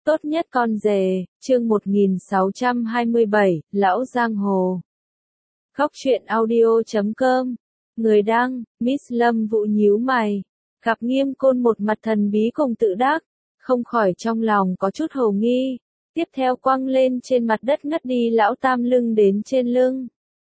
Tốt nhất con rể, chương 1627, Lão Giang Hồ. Góc truyện audio.com. Người đăng, Miss Lâm Vũ nhíu mày. Gặp Nghiêm Côn một mặt thần bí cùng tự đắc, không khỏi trong lòng có chút hồ nghi. Tiếp theo quăng lên trên mặt đất ngất đi Lão Tam lưng đến trên lưng.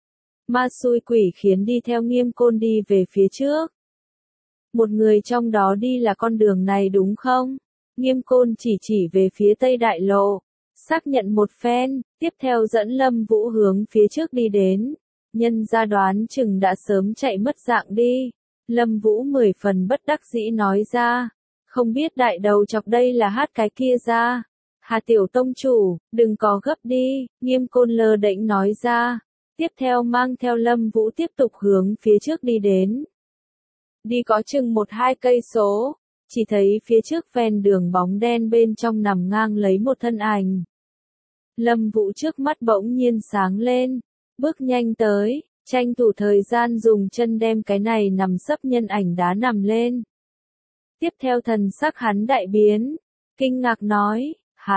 Ma xui quỷ khiến đi theo Nghiêm Côn đi về phía trước. Một người trong đó đi là con đường này đúng không? Nghiêm Côn chỉ về phía Tây Đại Lộ, xác nhận một phen, tiếp theo dẫn Lâm Vũ hướng phía trước đi đến. Nhân ra đoán chừng đã sớm chạy mất dạng đi. Lâm Vũ 10 phần bất đắc dĩ nói ra, không biết đại đầu chọc đây là hát cái kia ra. Hà tiểu tông chủ, đừng có gấp đi, Nghiêm Côn lơ đễnh nói ra. Tiếp theo mang theo Lâm Vũ tiếp tục hướng phía trước đi đến. Đi có chừng 1-2 cây số. Chỉ thấy phía trước ven đường bóng đen bên trong nằm ngang lấy một thân ảnh. Lâm Vũ trước mắt bỗng nhiên sáng lên, bước nhanh tới, tranh thủ thời gian dùng chân đem cái này nằm sấp nhân ảnh đá nằm lên. Tiếp theo thần sắc hắn đại biến, kinh ngạc nói,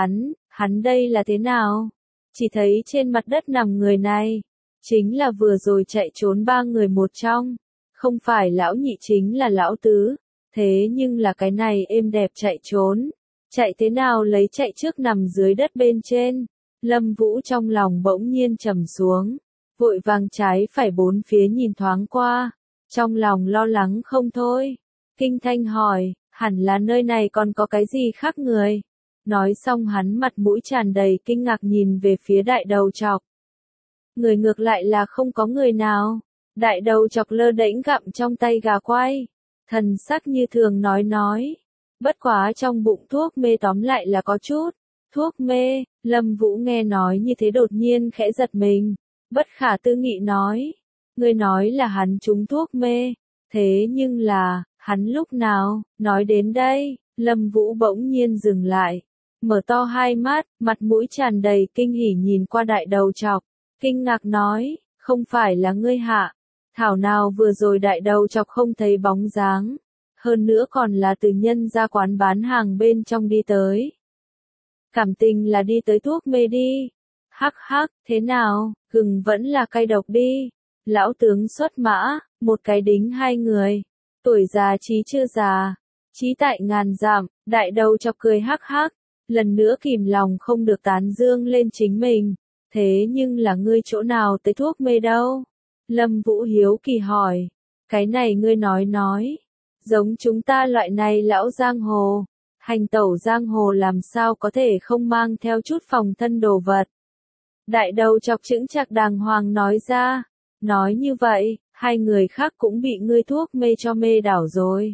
hắn đây là thế nào? Chỉ thấy trên mặt đất nằm người này, chính là vừa rồi chạy trốn 3 người một trong, không phải lão nhị chính là lão tứ. Thế nhưng là cái này êm đẹp chạy trốn, chạy thế nào lấy chạy trước nằm dưới đất bên trên. Lâm Vũ trong lòng bỗng nhiên trầm xuống, vội vàng trái phải bốn phía nhìn thoáng qua, trong lòng lo lắng không thôi. Kinh thanh hỏi, hẳn là nơi này còn có cái gì khác người? Nói xong hắn mặt mũi tràn đầy kinh ngạc nhìn về phía đại đầu chọc. Người ngược lại là không có người nào, đại đầu chọc lơ đễnh gặm trong tay gà quay. Thần sắc như thường nói, bất quá trong bụng thuốc mê tóm lại là có chút, thuốc mê. Lâm Vũ nghe nói như thế đột nhiên khẽ giật mình, bất khả tư nghị nói, người nói là hắn trúng thuốc mê, thế nhưng là, hắn lúc nào? Nói đến đây, Lâm Vũ bỗng nhiên dừng lại, mở to hai mắt, mặt mũi tràn đầy kinh hỉ nhìn qua đại đầu chọc, kinh ngạc nói, không phải là ngươi hạ? Thảo nào vừa rồi đại đầu chọc không thấy bóng dáng, hơn nữa còn là từ nhân ra quán bán hàng bên trong đi tới. Cảm tình là đi tới thuốc mê đi. Hắc hắc, thế nào, gừng vẫn là cay độc đi. Lão tướng xuất mã, một cái đính 2 người. Tuổi già trí chưa già, trí tại ngàn dặm, đại đầu chọc cười hắc hắc, lần nữa kìm lòng không được tán dương lên chính mình. Thế nhưng là ngươi chỗ nào tới thuốc mê đâu? Lâm Vũ hiếu kỳ hỏi, cái này ngươi nói, giống chúng ta loại này lão giang hồ, hành tẩu giang hồ làm sao có thể không mang theo chút phòng thân đồ vật. Đại đầu chọc chững chạc đàng hoàng nói ra, nói như vậy, 2 người khác cũng bị ngươi thuốc mê cho mê đảo rồi.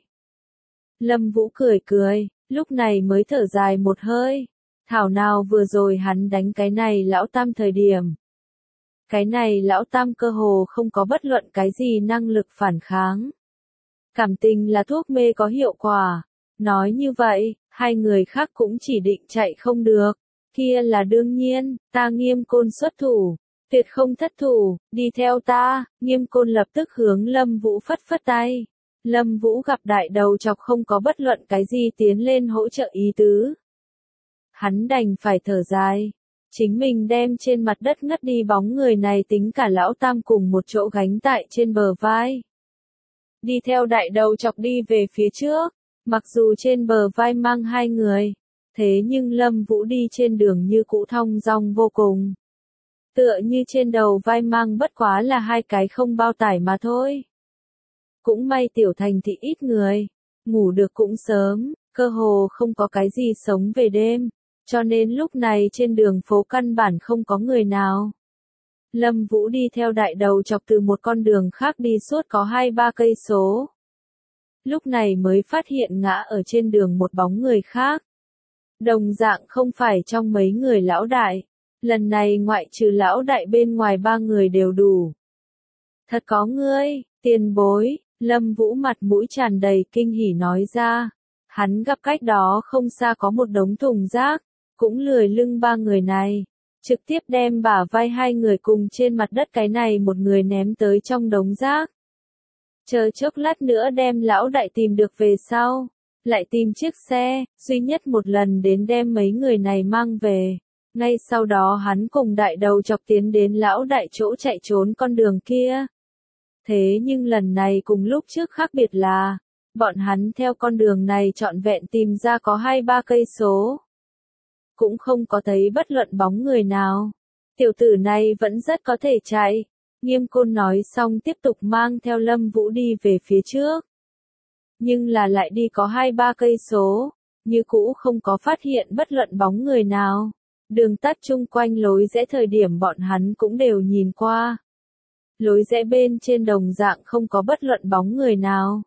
Lâm Vũ cười, lúc này mới thở dài một hơi, thảo nào vừa rồi hắn đánh cái này lão tam thời điểm. Cái này lão tam cơ hồ không có bất luận cái gì năng lực phản kháng. Cảm tình là thuốc mê có hiệu quả. Nói như vậy, 2 người khác cũng chỉ định chạy không được. Kia là đương nhiên, ta Nghiêm Côn xuất thủ. Tuyệt không thất thủ, đi theo ta. Nghiêm Côn lập tức hướng Lâm Vũ phất tay. Lâm Vũ gặp đại đầu chọc không có bất luận cái gì tiến lên hỗ trợ ý tứ. Hắn đành phải thở dài. Chính mình đem trên mặt đất ngất đi bóng người này tính cả lão tam cùng một chỗ gánh tại trên bờ vai. Đi theo đại đầu chọc đi về phía trước, mặc dù trên bờ vai mang 2 người, thế nhưng Lâm Vũ đi trên đường như cũ thong dong vô cùng. Tựa như trên đầu vai mang bất quá là 2 cái không bao tải mà thôi. Cũng may tiểu thành thị ít người, ngủ được cũng sớm, cơ hồ không có cái gì sống về đêm. Cho nên lúc này trên đường phố căn bản không có người nào. Lâm Vũ đi theo đại đầu chọc từ một con đường khác đi suốt có 2-3 cây số. Lúc này mới phát hiện ngã ở trên đường một bóng người khác. Đồng dạng không phải trong mấy người lão đại. Lần này ngoại trừ lão đại bên ngoài 3 người đều đủ. Thật có ngươi, tiền bối, Lâm Vũ mặt mũi tràn đầy kinh hỉ nói ra. Hắn gặp cách đó không xa có một đống thùng rác. Cũng lười lưng 3 người này, trực tiếp đem bả vai 2 người cùng trên mặt đất cái này một người ném tới trong đống rác. Chờ chốc lát nữa đem lão đại tìm được về sau, lại tìm chiếc xe, duy nhất một lần đến đem mấy người này mang về. Ngay sau đó hắn cùng đại đầu chọc tiến đến lão đại chỗ chạy trốn con đường kia. Thế nhưng lần này cùng lúc trước khác biệt là, bọn hắn theo con đường này trọn vẹn tìm ra có 2-3 cây số. Cũng không có thấy bất luận bóng người nào. Tiểu tử này vẫn rất có thể chạy. Nghiêm Côn nói xong tiếp tục mang theo Lâm Vũ đi về phía trước. Nhưng là lại đi có 2-3 cây số, như cũ không có phát hiện bất luận bóng người nào. Đường tắt chung quanh lối rẽ thời điểm bọn hắn cũng đều nhìn qua. Lối rẽ bên trên đồng dạng không có bất luận bóng người nào.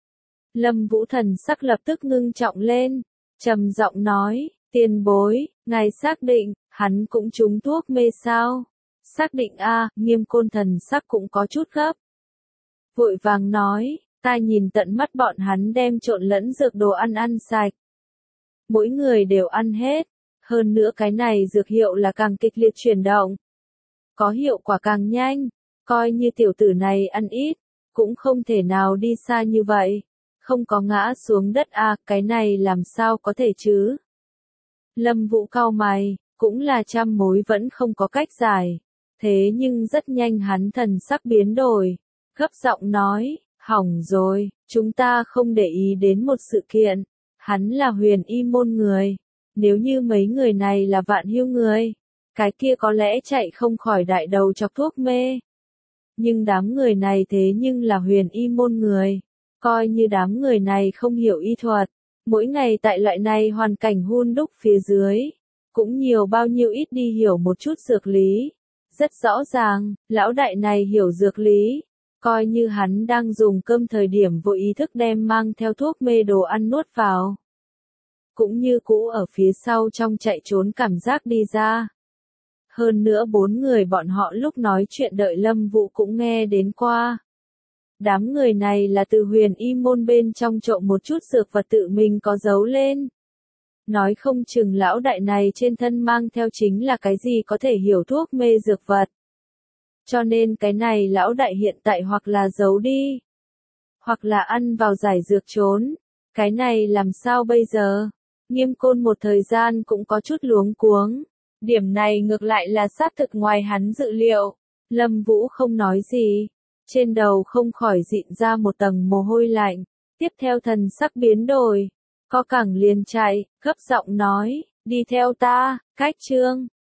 Lâm Vũ thần sắc lập tức ngưng trọng lên, trầm giọng nói, tiền bối, ngài xác định, hắn cũng trúng thuốc mê sao? Xác định a, Nghiêm Côn thần sắc cũng có chút gấp. Vội vàng nói, ta nhìn tận mắt bọn hắn đem trộn lẫn dược đồ ăn sạch. Mỗi người đều ăn hết, hơn nữa cái này dược hiệu là càng kịch liệt chuyển động. Có hiệu quả càng nhanh, coi như tiểu tử này ăn ít, cũng không thể nào đi xa như vậy. Không có ngã xuống đất a, cái này làm sao có thể chứ? Lâm Vũ cau mày, cũng là trăm mối vẫn không có cách giải. Thế nhưng rất nhanh hắn thần sắc biến đổi, gấp giọng nói, hỏng rồi, chúng ta không để ý đến một sự kiện. Hắn là Huyền Y môn người, nếu như mấy người này là Vạn Hưu người, cái kia có lẽ chạy không khỏi đại đầu chọc thuốc mê. Nhưng đám người này thế nhưng là Huyền Y môn người. Coi như đám người này không hiểu y thuật, mỗi ngày tại loại này hoàn cảnh hun đúc phía dưới, cũng nhiều bao nhiêu ít đi hiểu một chút dược lý. Rất rõ ràng, lão đại này hiểu dược lý, coi như hắn đang dùng cơm thời điểm vô ý thức đem mang theo thuốc mê đồ ăn nuốt vào. Cũng như cũ ở phía sau trong chạy trốn cảm giác đi ra. Hơn nữa 4 người bọn họ lúc nói chuyện đợi Lâm Vũ cũng nghe đến qua. Đám người này là từ Huyền Y môn bên trong trộm một chút dược vật tự mình có giấu lên. Nói không chừng lão đại này trên thân mang theo chính là cái gì có thể hiểu thuốc mê dược vật. Cho nên cái này lão đại hiện tại hoặc là giấu đi, hoặc là ăn vào giải dược trốn. Cái này làm sao bây giờ? Nghiêm Côn một thời gian cũng có chút luống cuống. Điểm này ngược lại là xác thực ngoài hắn dự liệu. Lâm Vũ không nói gì. Trên đầu không khỏi dịn ra một tầng mồ hôi lạnh. Tiếp theo thần sắc biến đổi. Co cẳng liền chạy, gấp giọng nói, đi theo ta, cách chương.